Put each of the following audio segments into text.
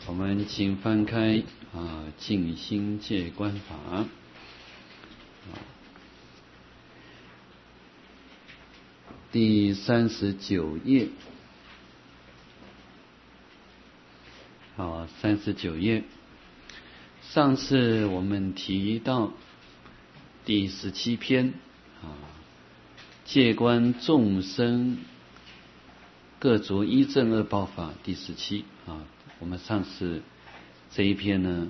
我们请翻开静心戒观法第39页。39页。上次我们提到第17篇戒观众生各着一正二报法第17我们上次这一篇呢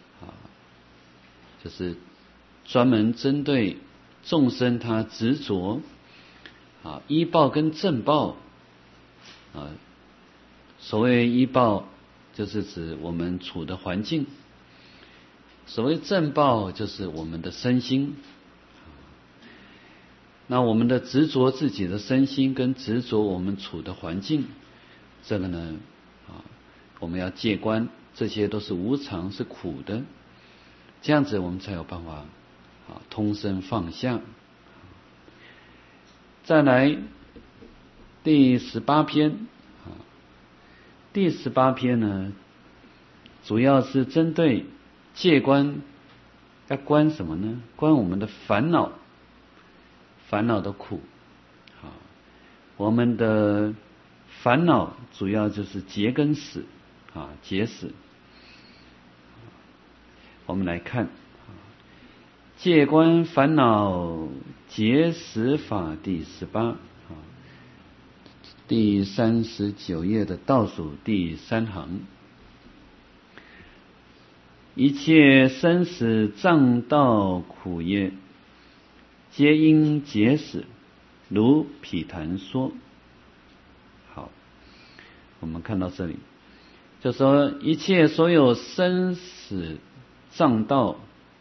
就是专门针对众生他执着依报跟正报所谓依报就是指我们处的环境，所谓正报就是我们的身心。那我们的执着自己的身心跟执着我们处的环境，这个呢我们要戒观，这些都是无常是苦的，这样子我们才有办法通身放下。再来第18篇。第18篇呢，主要是针对戒观，要观什么呢？观我们的烦恼，烦恼的苦。我们的烦恼主要就是结跟死结死。我们来看戒观烦恼结死法第18。第39页的倒数第3行，一切生死障道苦业，皆因结死，如毗昙说。好，我们看到这里，就说一切所有生死障道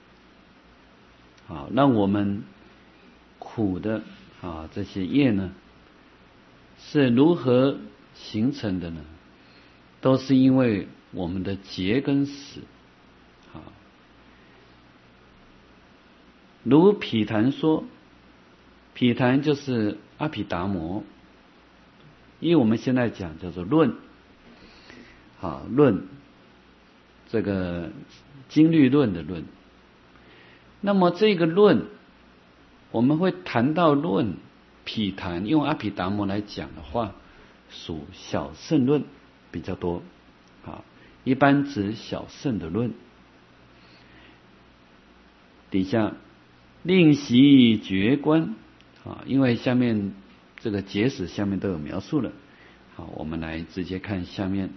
让我们苦的这些业呢，是如何形成的呢？都是因为我们的结跟死。如毗昙说，毗昙就是阿毗达摩，因为我们现在讲叫做论，论这个经律论的论。那么这个论，我们会谈到论毗昙，用阿毗达摩来讲的话，属小乘论比较多一般指小乘的论。底下令习觉观因为下面这个结死下面都有描述了我们来直接看下面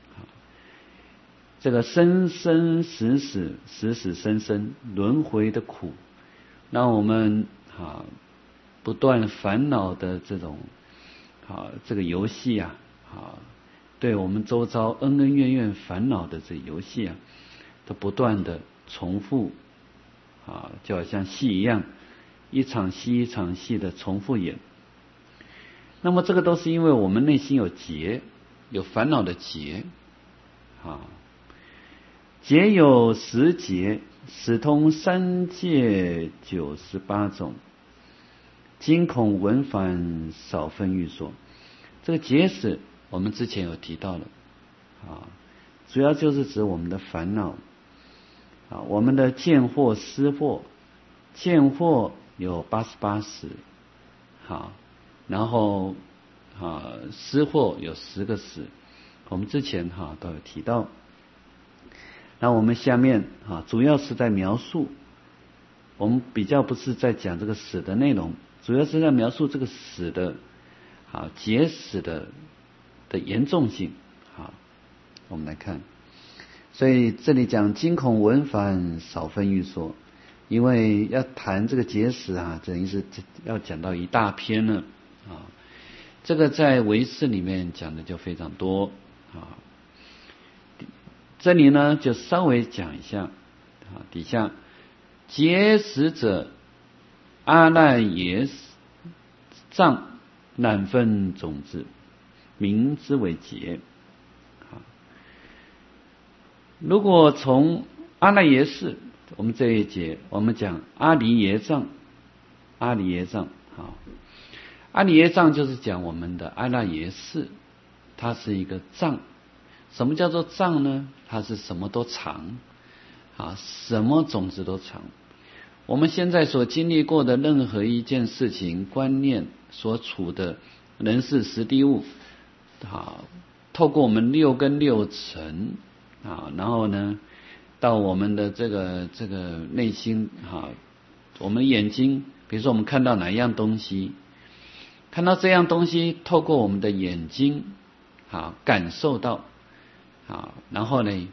这个生生死死死死生生轮回的苦，让我们不断烦恼的这种这个游戏对我们周遭恩恩怨怨烦恼的这游戏都不断的重复就好像戏一样，一场戏一场戏的重复演。那么这个都是因为我们内心有结，有烦恼的结结有10结，使通三界98种，今恐闻返少分欲说。这个结死我们之前有提到了主要就是指我们的烦恼我们的见惑思惑，见惑有88识然后思惑有10个识，我们之前都有提到。那我们下面主要是在描述，我们比较不是在讲这个死的内容，主要是在描述这个死的结死的严重性我们来看。所以这里讲今恐闻返少分欲说，因为要谈这个结死等于是要讲到一大篇了这个在唯识里面讲的就非常多这里呢就稍微讲一下底下结死者阿赖耶障难分种子，名之为结。如果从阿赖耶识，我们这一节我们讲阿离耶障，阿离耶障阿离耶障就是讲我们的阿赖耶识，它是一个障， 什么叫做藏呢？它是什么都藏什么种子都藏。我们现在所经历过的任何一件事情、观念所处的人事实地物透过我们六根六尘然后呢到我们的这个内心我们眼睛，比如说我们看到哪一样东西，看到这样东西，透过我们的眼睛感受到然后呢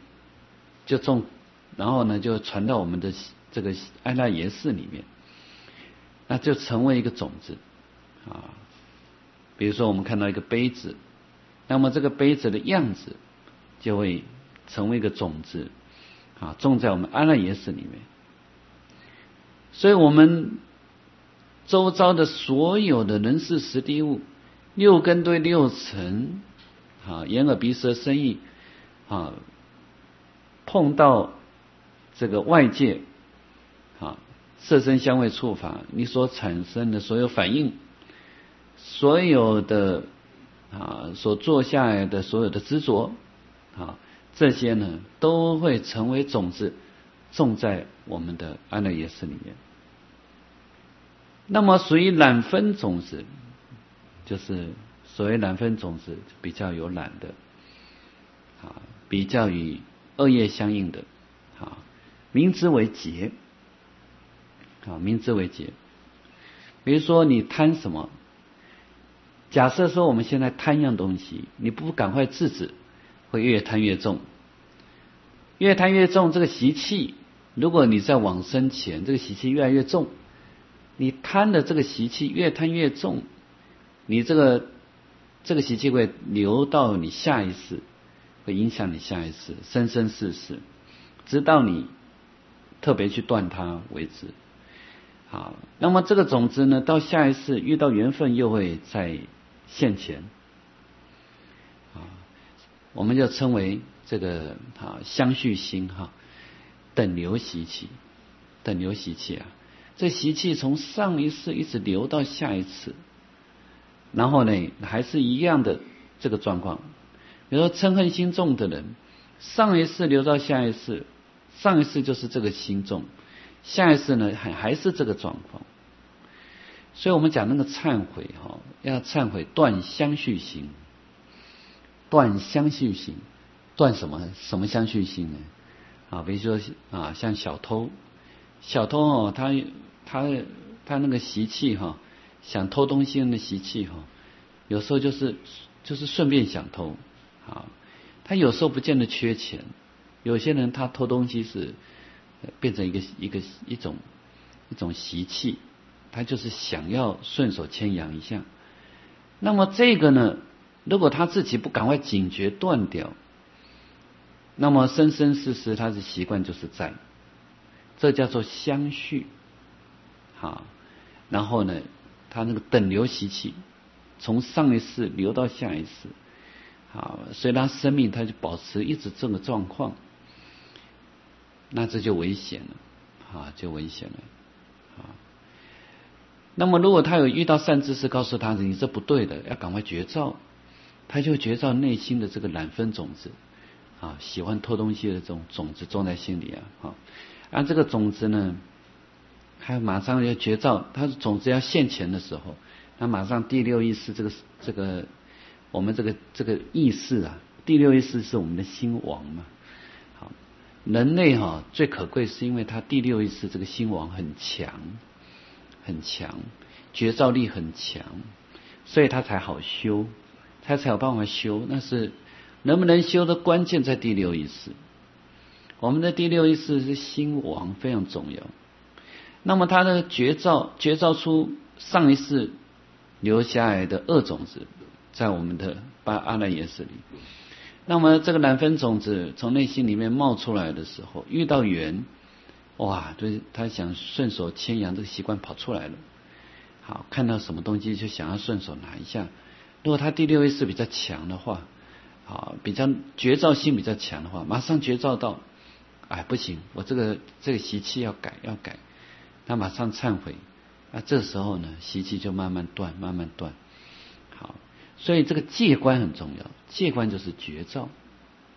就传到我们的这个阿赖耶识里面，那就成为一个种子比如说我们看到一个杯子，那么这个杯子的样子就会成为一个种子种在我们阿赖耶识里面。所以我们周遭的所有的人事实地物，六根对六尘眼耳鼻舌身意碰到这个外界色声香味触法，你所产生的所有反应，所有的所做下来的所有的执着这些呢都会成为种子，种在我们的阿赖耶识里面。那么属于染分种子，就是所谓染分种子，比较有染的比较与恶业相应的名之为结名之为结。比如说你贪什么，假设说我们现在贪一样东西，你不赶快制止，会越贪越重，越贪越重。这个习气，如果你在往生前这个习气越来越重，你贪的这个习气越贪越重，你这个习气会流到你下一世，会影响你下一世生生世世，直到你特别去断它为止。那么这个种子呢，到下一世遇到缘分又会再现前我们就称为这个相续心等流习气。等流习气这习气从上一世一直流到下一次，然后呢还是一样的这个状况。比如说嗔恨心重的人，上一世流到下一世，上一世就是这个心重，下一世呢还是这个状况。所以我们讲那个忏悔要忏悔断相续心。断相续心，断什么相续心呢比如说像小偷他那个习气想偷东西的习气有时候就是顺便想偷他有时候不见得缺钱，有些人他偷东西是变成一种习气，他就是想要顺手牵羊一下。那么这个呢，如果他自己不赶快警觉断掉，那么生生世世他的习惯就是在，这叫做相续然后呢他那个等流习气从上一世流到下一世所以他生命他就保持一直这个状况，那这就危险了就危险了那么如果他有遇到善知识告诉他你这不对的，要赶快绝照，他就觉照内心的这个染分种子喜欢偷东西的这种种子种在心里按这个种子呢，他马上要觉照，他的种子要现前的时候，那马上第六意识这个我们这个意识第六意识是我们的心王嘛。人类最可贵是因为他第六意识这个心王很强很强，觉照力很强，所以他才好修，他才有办法修。那是能不能修的关键在第六意识。我们的第六意识是心王，非常重要。那么他的觉照出上一世留下来的恶种子，在我们的阿赖耶识里。那么这个染分种子从内心里面冒出来的时候，遇到缘，就是他想顺手牵羊这个习惯跑出来了。好，看到什么东西就想要顺手拿一下。如果他第六意识比较强的话，比较觉照心比较强的话，马上觉照到，不行，我这个习气要改，他马上忏悔。这时候呢，习气就慢慢断。好，所以这个戒观很重要，戒观就是觉照。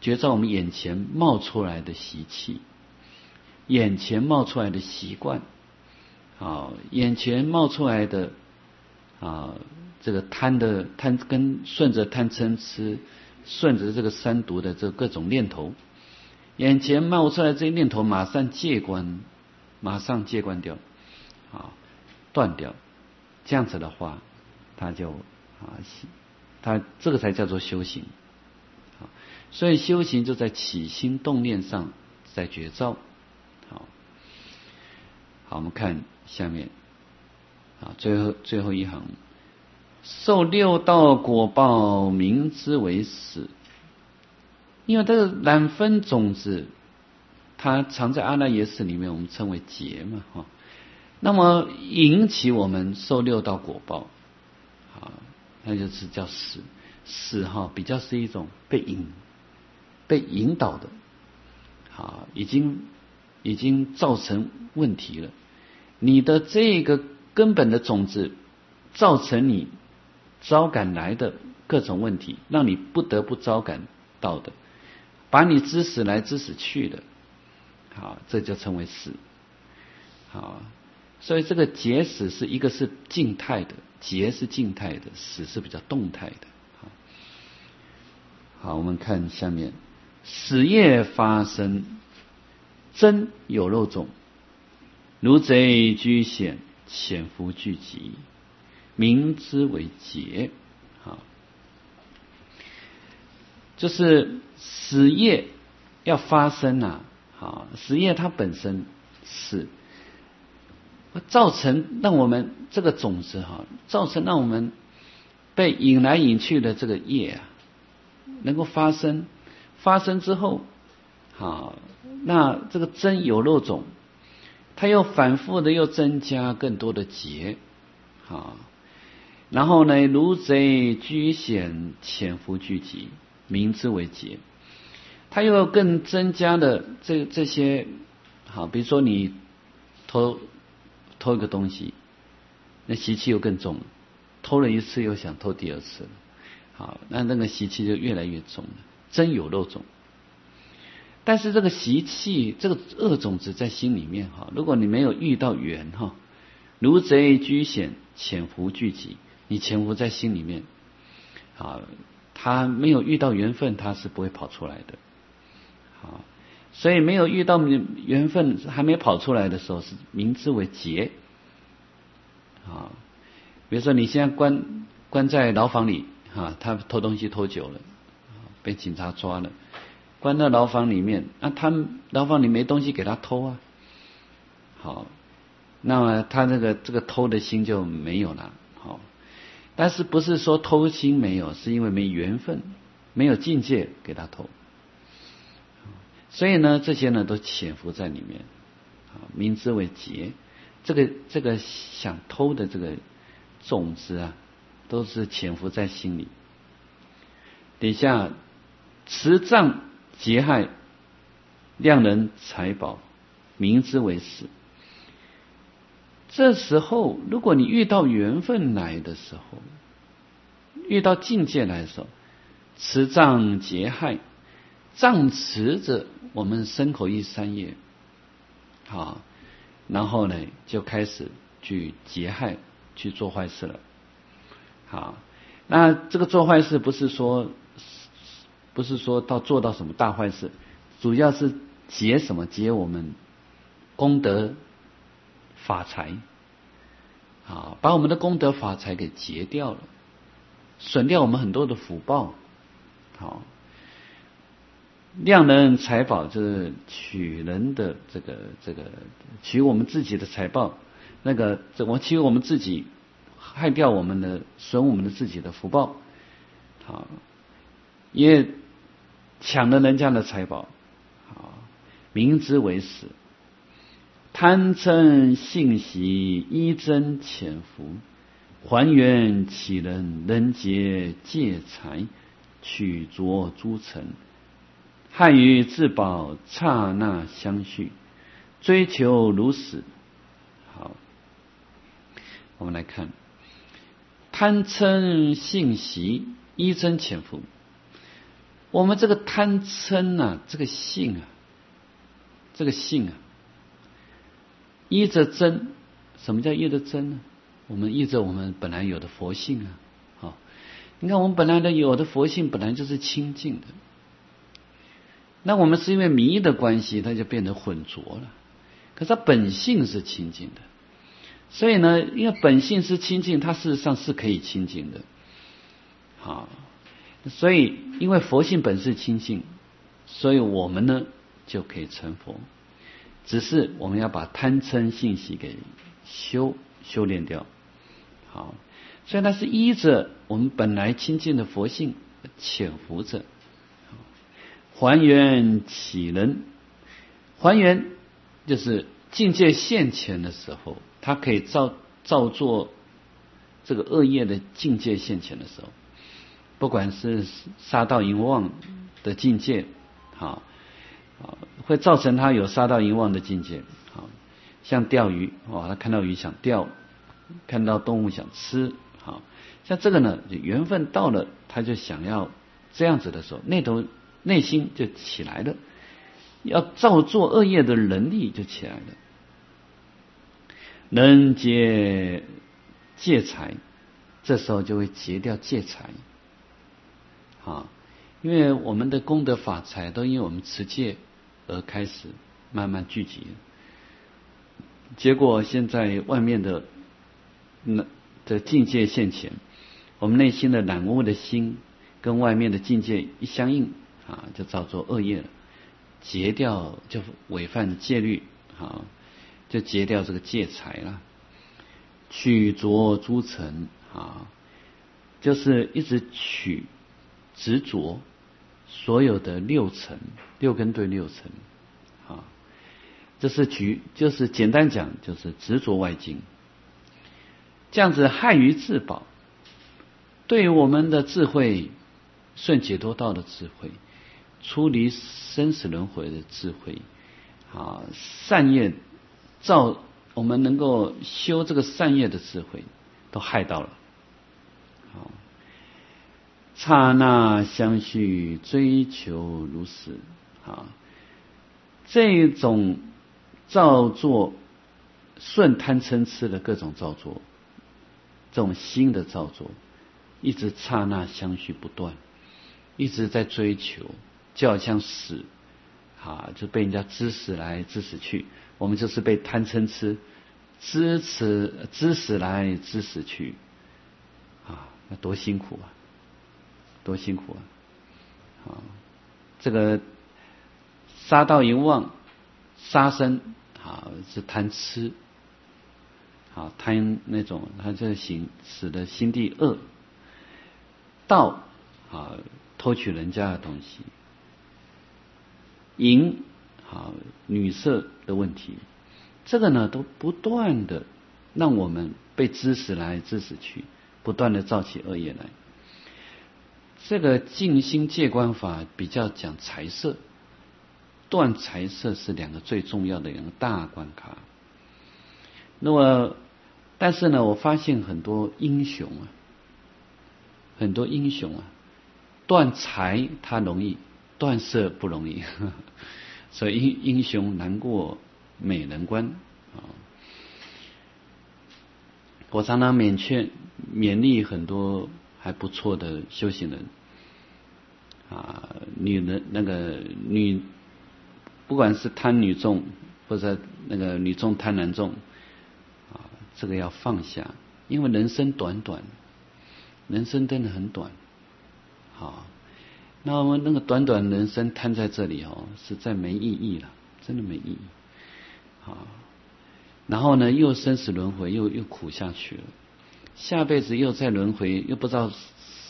觉照我们眼前冒出来的习气，眼前冒出来的习惯，眼前冒出来的这个贪跟顺着贪嗔痴，顺着这个三毒的这各种念头，眼前冒出来这些念头，马上戒观掉，断掉。这样子的话，他就他这个才叫做修行。所以修行就在起心动念上，在觉照。好，我们看下面最后一行，受六道果报，名之为死。因为这个染分种子，它藏在阿赖耶识里面，我们称为结嘛，那么引起我们受六道果报，那就是叫死。死比较是一种被引导的，已经造成问题了。你的这个根本的种子造成你招感来的各种问题，让你不得不招感到的，把你知死来知死去的，这就称为死。所以这个结死是一个是静态的，结是静态的，死是比较动态的。好，我们看下面，死业发生，真有肉种，如贼居险，潜伏聚集，名之为结。就是死业要发生死业它本身是造成让我们这个种子造成让我们被引来引去的这个业能够发生之后，那这个真有肉种，它又反复的又增加更多的结，然后呢，如贼居险，潜伏聚集，名之为结。它又更增加的这些，比如说你偷一个东西，那习气又更重了，偷了一次又想偷第二次了，那个习气就越来越重了，真有肉种。但是这个习气，这个恶种子在心里面如果你没有遇到缘如贼居险，潜伏聚集，你潜伏在心里面，他没有遇到缘分，他是不会跑出来的。所以没有遇到缘分，还没跑出来的时候，是名之为结。比如说你现在关在牢房里，他偷东西偷久了，被警察抓了，关到牢房里面，他牢房里没东西给他偷好，那么他这个偷的心就没有了。但是不是说偷心没有，是因为没缘分，没有境界给他偷。所以呢，这些呢都潜伏在里面，名之为结。这个想偷的这个种子都是潜伏在心里。底下持障劫害，量人财宝，名之为死。这时候，如果你遇到缘分来的时候，遇到境界来的时候，持障劫害，障持着我们身口意三业，然后呢就开始去劫害，去做坏事了。那这个做坏事不是说做到什么大坏事，主要是劫什么？劫我们功德法财，把我们的功德法财给劫掉了，损掉我们很多的福报。量人财宝就是取人的这个取我们自己的财宝，我取我们自己，害掉我们的，损我们的自己的福报，也抢了人家的财宝，名之为死。贪嗔性习，依真潜伏，还原其人劫借财，取着诸尘，害于自保，刹那相续，追求如死。好，我们来看贪嗔性习，依真潜伏。 我们这个贪嗔啊，这个性啊，依着真。什么叫依着真呢？我们依着我们本来有的佛性啊。好，你看我们本来的有的佛性本来就是清净的，那我们是因为迷的关系，它就变得混浊了。可是它本性是清净的，所以呢，因为本性是清净，它事实上是可以清净的。好，所以因为佛性本是清净，所以我们呢就可以成佛。只是我们要把贪嗔性习给修炼掉。好，所以它是依着我们本来清净的佛性潜伏着。还原起能，还原就是境界现前的时候，它可以造作这个恶业的境界现前的时候，不管是杀盗淫妄的境界，好，会造成他有杀盗淫妄的境界。好，像钓鱼，他看到鱼想钓，看到动物想吃。好，像这个呢，缘分到了，他就想要这样子的时候，内心就起来了，要造作恶业的能力就起来了。能结戒财，这时候就会结掉戒财。因为我们的功德法财都因为我们持戒而开始慢慢聚集，结果现在外面的境界现前，我们内心的染污的心跟外面的境界一相应，就造作恶业了，结掉就违犯戒律，就结掉这个戒财了。取着诸尘，就是一直执着所有的六尘，六根对六尘，这是就是简单讲就是执着外境，这样子害于自保。对于我们的智慧，顺解脱道的智慧，出离生死轮回的智慧，善业我们能够修这个善业的智慧，都害到了。刹那相续追求如是，这种造作顺贪嗔痴的各种造作，这种心的造作，一直刹那相续不断，一直在追求，就好像死，就被人家支死来支死去，我们就是被贪嗔痴支死来支死去，那多辛苦啊！多辛苦啊！这个杀盗淫妄，杀生是贪吃，贪那种，他这使得心地恶。盗偷取人家的东西，淫女色的问题，这个呢都不断的让我们被支死来支死去，不断的造起恶业来。这个静心戒观法比较讲财色，断财色是两个最重要的两个大关卡。那么，但是呢，我发现很多英雄断财他容易，断色不容易，所以英雄难过美人关。我常常勉励很多还不错的修行人，不管是贪女众或者那个女众贪男众，这个要放下，因为人生短短，人生真的很短，那我们那个短短人生摊在这里实在没意义了，真的没意义。然后呢，又生死轮回，又苦下去了，下辈子又再轮回，又不知道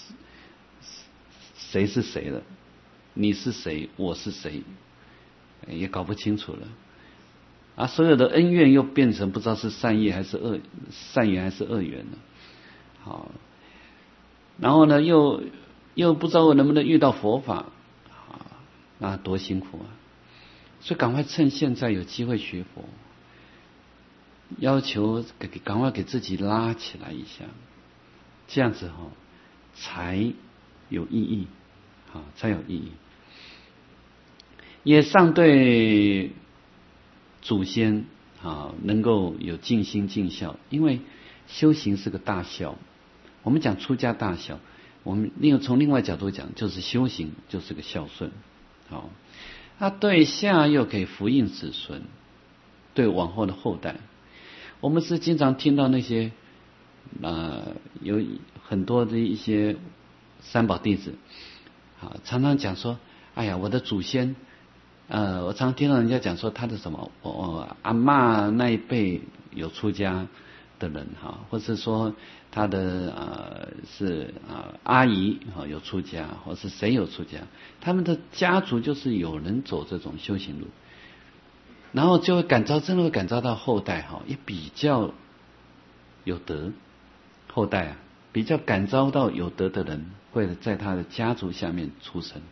谁是谁了，你是谁，我是谁，也搞不清楚了。所有的恩怨又变成不知道是善缘还是恶缘了。然后呢，又不知道我能不能遇到佛法，那多辛苦啊！所以赶快趁现在有机会学佛，要求赶快给自己拉起来一下，这样子才有意义。 才有意义。也尚对祖先能够有尽心尽孝，因为修行是个大孝。我们讲出家大孝，我们从另外角度讲，就是修行就是个孝顺。对下又可以福荫子孙，对往后的后代。我们是经常听到那些有很多的一些三宝弟子常常讲说，哎呀，我的祖先我常听到人家讲说他的什么阿嬷那一辈有出家的人或是说他的是阿姨有出家，或是谁有出家，他们的家族就是有人走这种修行路，然后就会真的会感召到后代也比较有德，后代比较感召到有德的人会在他的家族下面出生。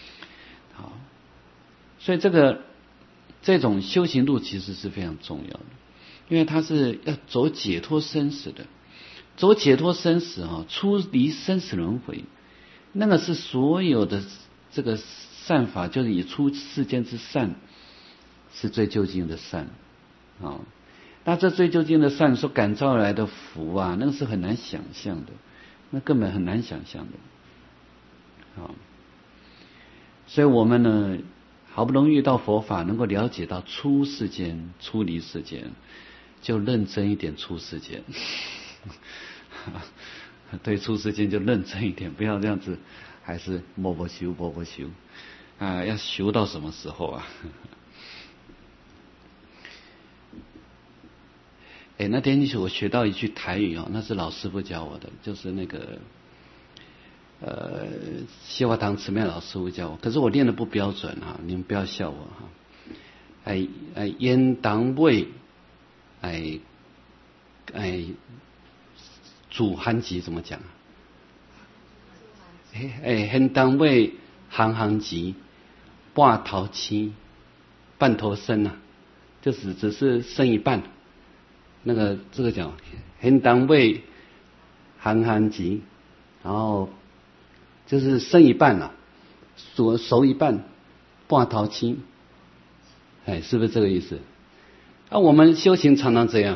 所以这种修行路其实是非常重要的，因为它是要走解脱生死的，走解脱生死出离生死轮回，那个是所有的这个善法，就是以出世间之善是最究竟的善那这最究竟的善所感召来的福那个是很难想象的，那根本很难想象的所以我们呢好不容易遇到佛法，能够了解到出世间出离世间，就认真一点出世间对出世间就认真一点，不要这样子还是摸摸修要修到什么时候那天我学到一句台语那是老师傅教我的，就是那个西华堂慈妙老师傅教我，可是我练得不标准你们不要笑我烟当味煮番薯怎么讲烟当味行吉半头青半头生就是只是生一半，那个这个讲烟当味行吉，然后就是生一半熟一半半头青，是不是这个意思我们修行常常这样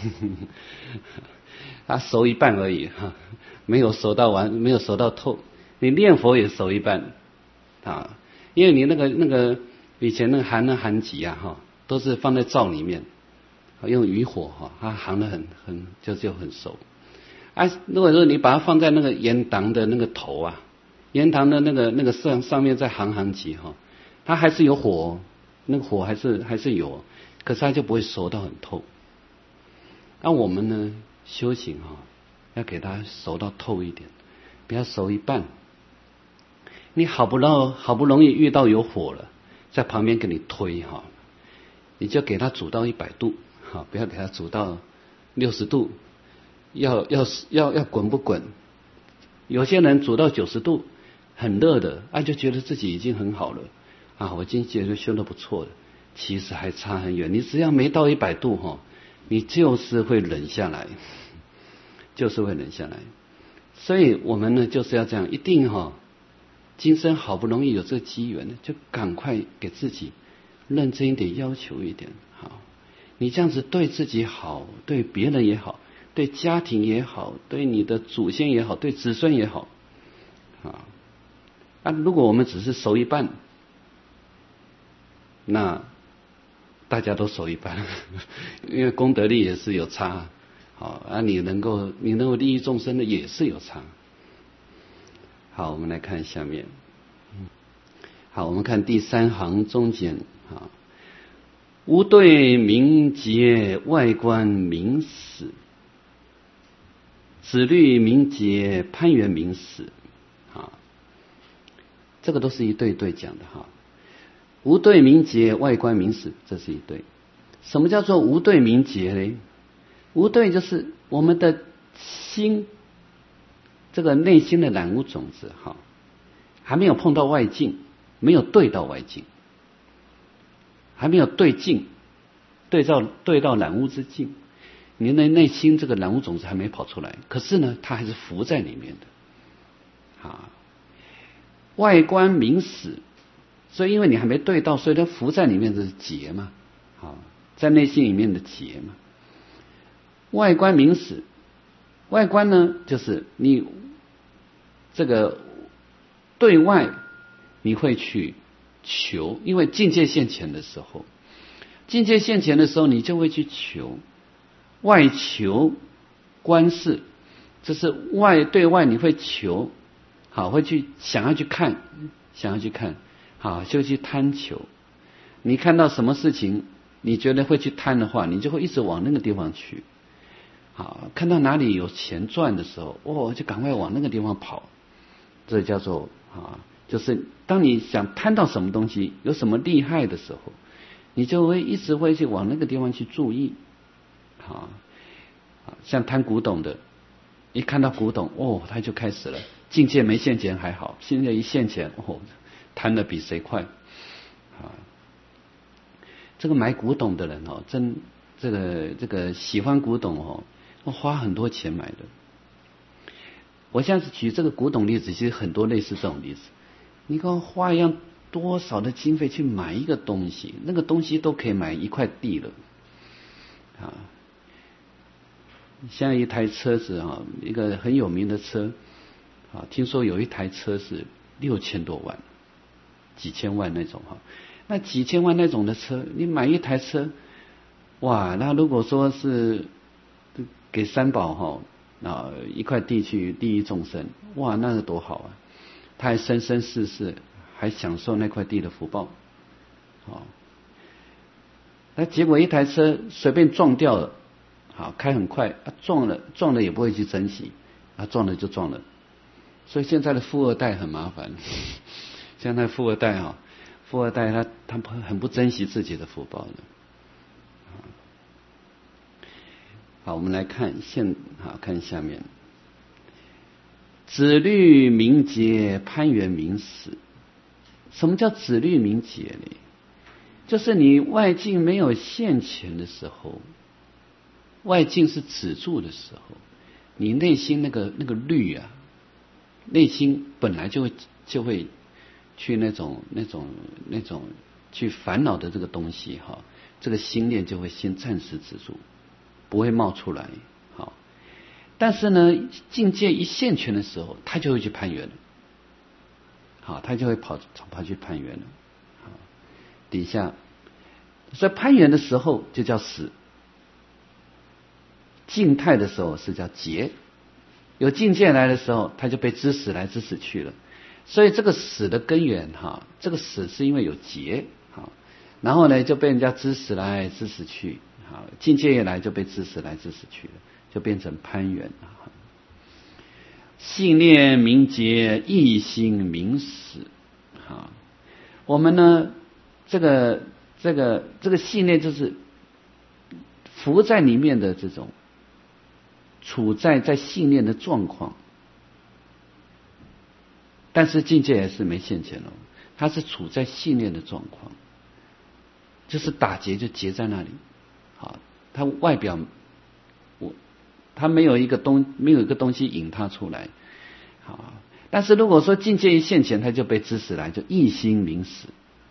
熟一半而已没有熟到完，没有熟到透。你念佛也熟一半因为你那个以前那个含集都是放在灶里面用余火它含得很就很熟如果说你把它放在那个盐糖的那个头盐糖的那个上面再含集它还是有火那个火还是有，可是它就不会熟到很透。我们呢修行要给它熟到透一点，不要熟一半。你好不容易遇到有火了，在旁边给你推你就给它煮到100度不要给它煮到60度，要滚不滚。有些人煮到90度很热的就觉得自己已经很好了我已经觉得修得不错了，其实还差很远。你只要没到100度你就是会冷下来，所以我们呢就是要这样，一定今生好不容易有这个机缘，就赶快给自己认真一点，要求一点你这样子对自己好，对别人也好，对家庭也好，对你的祖先也好，对子孙也好如果我们只是熟一半，那大家都熟一半因为功德力也是有差你能够利益众生的也是有差。好，我们来看下面好，我们看第3行中间无对名节外观名死，子律名节攀缘名死这个都是一对对讲的无对名节外观名死，这是一对。什么叫做无对名节呢？无对就是我们的心，这个内心的染污种子还没有碰到外境，没有对到外境，还没有对境，对到染污之境，你的内心这个染污种子还没跑出来，可是呢它还是浮在里面的外观明死，所以因为你还没对到，所以它浮在里面，这是结嘛，好，在内心里面的结嘛。外观明死，外观呢就是你这个对外你会去求，因为境界现前的时候，境界现前的时候你就会去求，外求观视，这是对外你会求，好，会去想要去看，好，就去贪求。你看到什么事情你觉得会去贪的话，你就会一直往那个地方去。好，看到哪里有钱赚的时候，就赶快往那个地方跑。这叫做就是当你想贪到什么东西，有什么厉害的时候，你就会一直会去往那个地方去注意。像贪古董的，一看到古董，他就开始了。境界没现前还好，境界一现前，贪的比谁快。这个买古董的人这个喜欢古董花很多钱买的。我现在举这个古董例子，其实很多类似这种例子。你看花一样多少的经费去买一个东西，那个东西都可以买一块地了。像一台车子一个很有名的车听说有一台车是6000多万，几千万那种那几千万那种的车，你买一台车，哇，那如果说是给三宝一块地去利益众生，哇，那个多好啊！他还生生世世还享受那块地的福报。那结果一台车随便撞掉了，开很快，撞了也不会去珍惜，撞了就撞了。所以现在的富二代很麻烦，现在富二代他很不珍惜自己的福报的。好，我们来看看下面，子虑名节，攀缘名死。什么叫子虑名节呢？就是你外境没有现前的时候，外境是止住的时候，你内心那个虑内心本来就会去那种去烦恼的这个东西这个心念就会先暂时止住，不会冒出来。但是呢，境界一现前的时候，他就会去攀缘了。他就会跑去攀缘了。底下，所以攀缘的时候就叫死，静态的时候是叫劫。有境界来的时候，他就被知识来知识去了。所以这个死的根源这个死是因为有劫然后呢就被人家知识来知识去境界一来就被知识来知识去了，就变成攀缘。信念明劫，一心明死。我们呢这个信念就是浮在里面的这种处在信念的状况，但是境界还是没现前它是处在信念的状况，就是打结就结在那里。它外表它没有一个东西引它出来。但是如果说境界一现前，它就被知识来，就一心明死。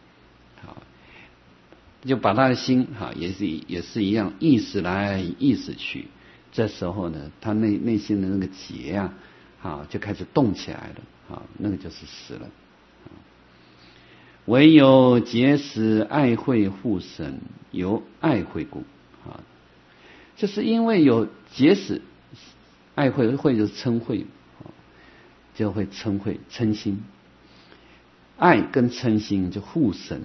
就把他的心也是一样，意识来意识去。这时候呢，他内心的那个结就开始动起来了那个就是死了。唯有结死，爱会互生，由爱会故就是因为有结死，爱会就是嗔恚就会嗔恚嗔心，爱跟嗔心就互生。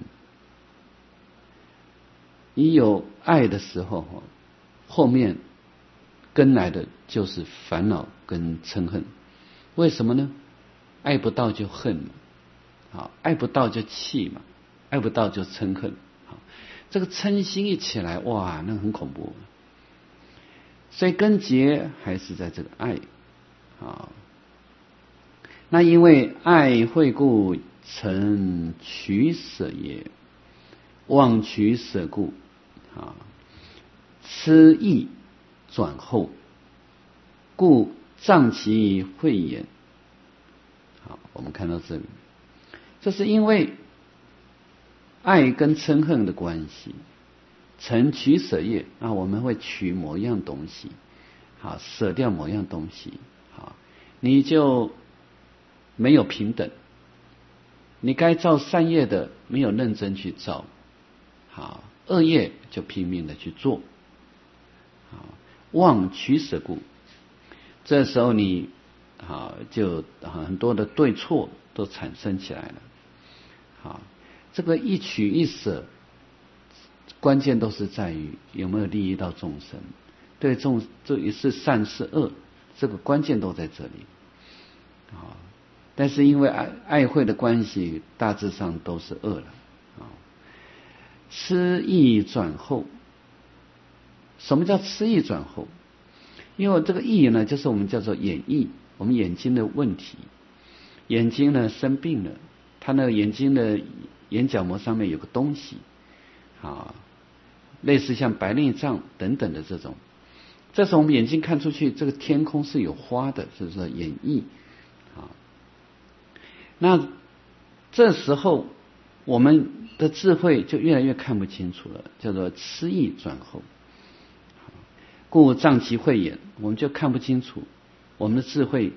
你有爱的时候后面跟来的就是烦恼跟嗔恨。为什么呢？爱不到就恨嘛，爱不到就气嘛，爱不到就嗔恨。这个嗔心一起来，哇，那很恐怖。所以根结还是在这个爱那因为爱会故，成取舍也，忘取舍故痴意转后，故障其慧眼。好，我们看到这里， 这是因为爱跟嗔恨的关系，成取舍业啊，我们会取某样东西，好，舍掉某样东西，好，你就没有平等。你该造善业的没有认真去造，好，恶业就拼命的去做，好，忘取舍故，这时候你好就很多的对错都产生起来了，好，这个一取一舍，关键都是在于有没有利益到众生，对这也是善是恶，这个关键都在这里，好。但是因为爱慧的关系，大致上都是恶了啊。痴意转后，什么叫痴意转后？因为这个意呢，就是我们叫做眼翳，我们眼睛的问题，眼睛呢生病了，它那个眼睛的眼角膜上面有个东西啊，类似像白内障等等的这种。这时候我们眼睛看出去，这个天空是有花的，就是说眼翳啊。那这时候我们的智慧就越来越看不清楚了，叫做痴意转后。故障其慧眼，我们就看不清楚，我们的智慧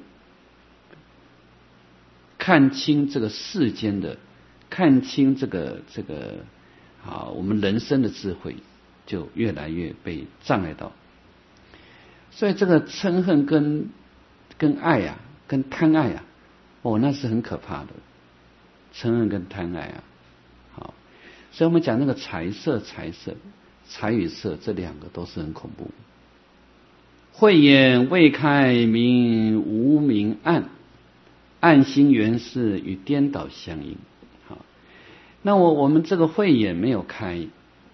看清这个世间的，看清这个我们人生的智慧就越来越被障碍到。所以这个嗔恨跟爱啊，跟贪爱啊，那是很可怕的，嗔恨跟贪爱啊，好，所以我们讲那个财与色这两个都是很恐怖。慧眼未开，名无明暗，暗心缘是与颠倒相应。好，那我们这个慧眼没有开，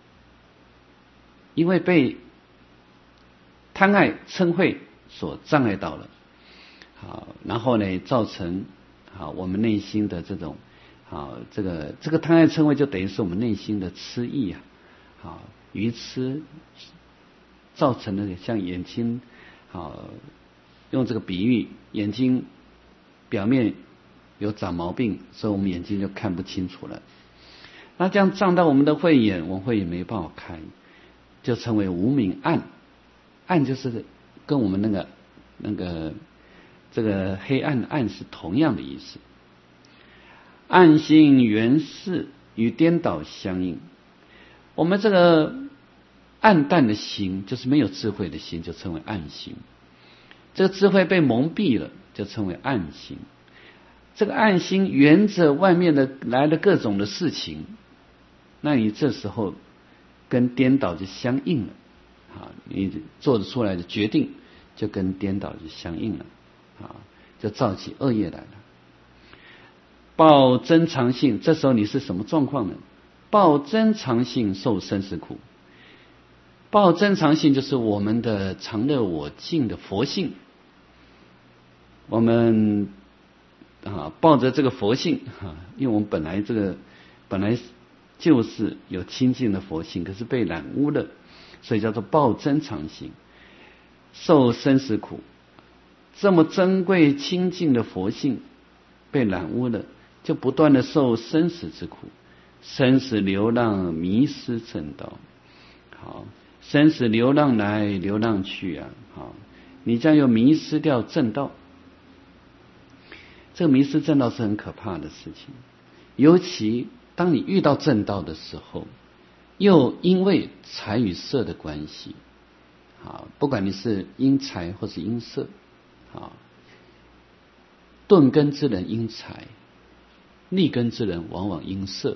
因为被贪爱嗔恚所障碍到了，好，然后呢造成好我们内心的这种好这个贪爱嗔恚就等于是我们内心的痴意啊，好愚痴造成的像眼睛好用这个比喻，眼睛表面有长毛病，所以我们眼睛就看不清楚了。那这样障到我们的慧眼，我们慧眼没办法开，就称为无明暗。暗就是跟我们那个这个黑暗的暗是同样的意思。暗心缘是与颠倒相应。我们这个暗淡的心，就是没有智慧的心，就称为暗心。这个智慧被蒙蔽了，就称为暗心。这个暗心缘着外面的来的各种的事情，那你这时候跟颠倒就相应了。你做得出来的决定就跟颠倒就相应了，就造起恶业来了。报真常性，这时候你是什么状况呢？报真常性受生死苦。报真常性就是我们的常乐我净的佛性，我们抱着这个佛性，因为我们本来就是有清净的佛性，可是被染污了，所以叫做报真常性，受生死苦。这么珍贵清净的佛性被染污了，就不断的受生死之苦，生死流浪，迷失正道。好，生死流浪来流浪去啊，好，你将又迷失掉正道。这个迷失正道是很可怕的事情，尤其当你遇到正道的时候，又因为财与色的关系，好，不管你是因财或是因色，好，钝根之人因财，利根之人往往因色，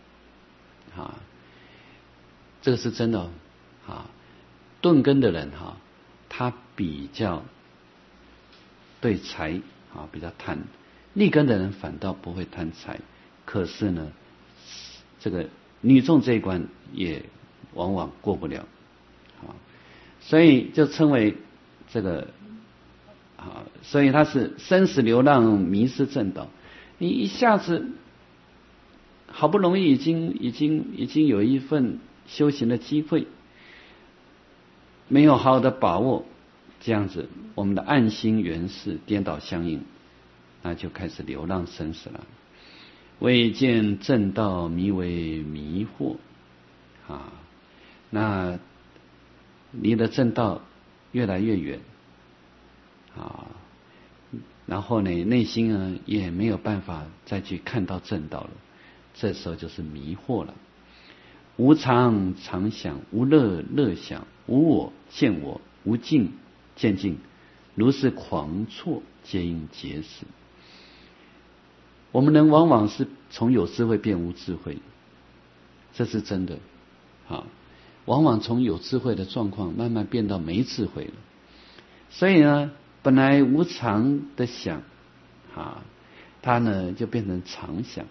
这个是真的钝根的人他比较对财比较贪，利根的人反倒不会贪财，可是呢，这个女众这一关也往往过不了，所以就称为这个所以他是生死流浪，迷失正道。你一下子好不容易已经有一份修行的机会，没有好好的把握，这样子我们的暗心缘是颠倒相应，那就开始流浪生死了。 未见正道，迷为迷惑啊。那离的正道越来越远啊，然后呢，内心呢也没有办法再去看到正道了，这时候就是迷惑了。无常常想，无乐乐想，无我见我，无境见境，如是狂错，皆因结识。我们人往往是从有智慧变无智慧，这是真的啊。往往从有智慧的状况慢慢变到没智慧了。所以呢，本来无常的想啊，它呢就变成常想。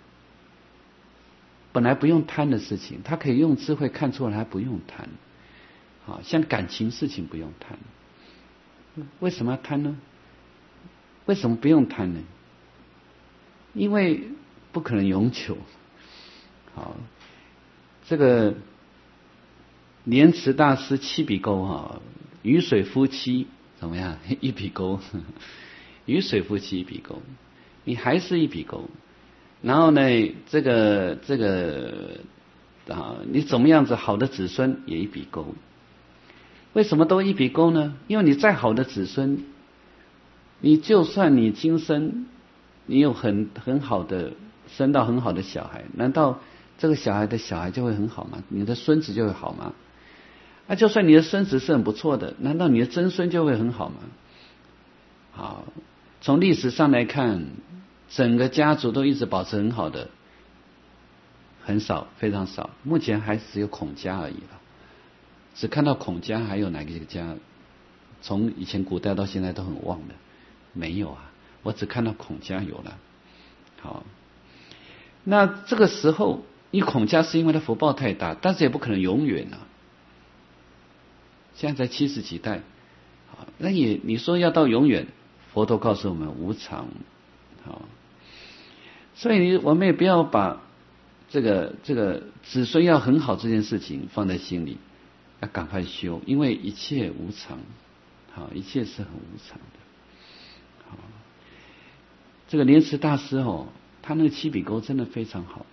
本来不用贪的事情，它可以用智慧看出来，不用贪。啊，像感情事情不用贪，为什么要贪呢？为什么不用贪呢？因为不可能永久。好，这个莲池大师七笔勾哈，雨水夫妻怎么样？一笔勾，雨水夫妻一笔勾，你还是一笔勾。然后呢，这个啊，你怎么样子好的子孙也一笔勾。为什么都一笔勾呢？因为你再好的子孙，你就算你今生你有很好的生到很好的小孩，难道这个小孩的小孩就会很好吗？你的孙子就会好吗？啊，就算你的孙子是很不错的，难道你的曾孙就会很好吗？好，从历史上来看，整个家族都一直保持很好的很少，非常少，目前还只有孔家而已了。只看到孔家，还有哪个家从以前古代到现在都很旺的？没有啊，我只看到孔家有了。好，那这个时候你孔家是因为他福报太大，但是也不可能永远啊。现在才70几代，好，那也你说要到永远，佛陀告诉我们无常。好，所以我们也不要把这个子孙要很好这件事情放在心里，要赶快修，因为一切无常，好，一切是很无常的。好，这个莲池大师哦，他那个七笔勾真的非常好。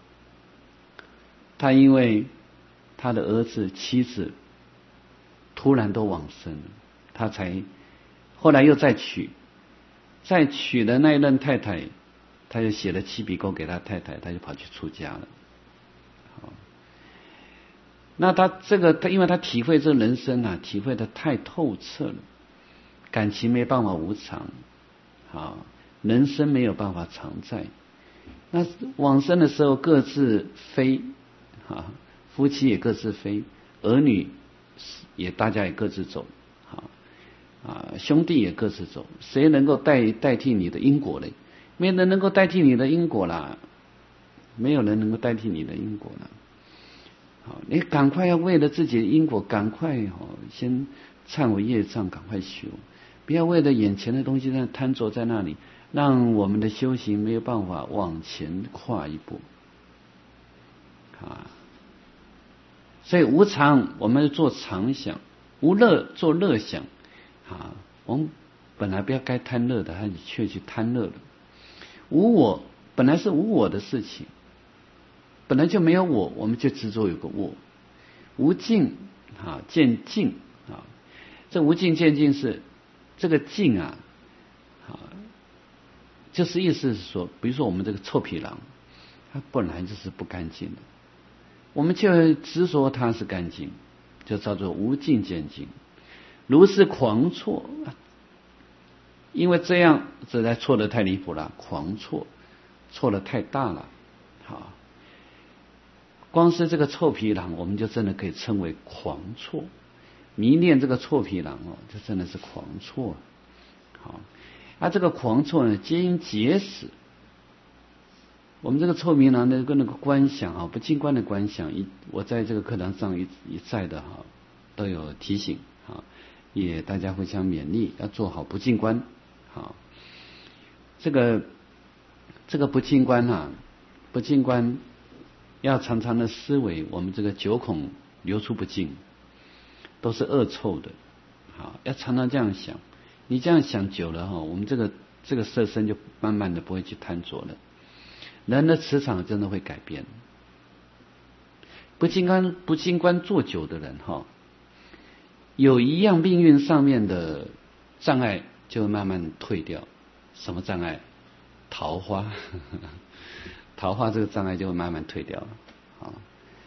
他因为他的儿子妻子突然都往生了，他才后来又再娶的那一任太太，他就写了七笔勾给他太太，他就跑去出家了。好，那他因为他体会这人生啊，体会的太透彻了，感情没办法无常，好，人生没有办法常在。那往生的时候各自飞，啊，夫妻也各自飞，儿女也大家也各自走，啊，兄弟也各自走，谁能够代替你的因果呢？没人能够代替你的因果啦，没有人能够代替你的因果啦。好，你赶快要为了自己的因果，赶快先忏悔业障，赶快修，不要为了眼前的东西在贪着在那里，让我们的修行没有办法往前跨一步。啊，所以无常我们做常想，无乐做乐想。啊，我们本来不要该贪乐的，还却去贪乐了。无我本来是无我的事情，本来就没有我，我们就执着有个我。无境啊，见境啊，这无境见境是这个境啊，就是意思是说，比如说我们这个臭皮囊，它本来就是不干净的，我们就执着它是干净，就叫做无境见境。如是狂错，因为这样实在错得太离谱了，狂错错得太大了。好，光是这个臭皮囊，我们就真的可以称为狂错。迷恋这个臭皮囊哦，这真的是狂错。好，这个狂错呢，皆因结识。我们这个臭皮囊的跟那个观想啊，不净观的观想，我在这个课堂上一再的都有提醒啊。也大家互相勉励，要做好不净观。好，这个不净观啊，不净观要常常的思维，我们这个九孔流出不净，都是恶臭的。好，要常常这样想。你这样想久了我们这个色身就慢慢的不会去贪着了。 人的磁场真的会改变。不清官做久的人哈，有一样命运上面的障碍就会慢慢退掉。什么障碍？桃花，桃花这个障碍就会慢慢退掉了。